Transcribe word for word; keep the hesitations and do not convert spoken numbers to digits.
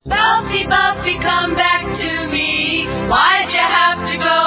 Buffy, Buffy, come back to me. Why'd you have to go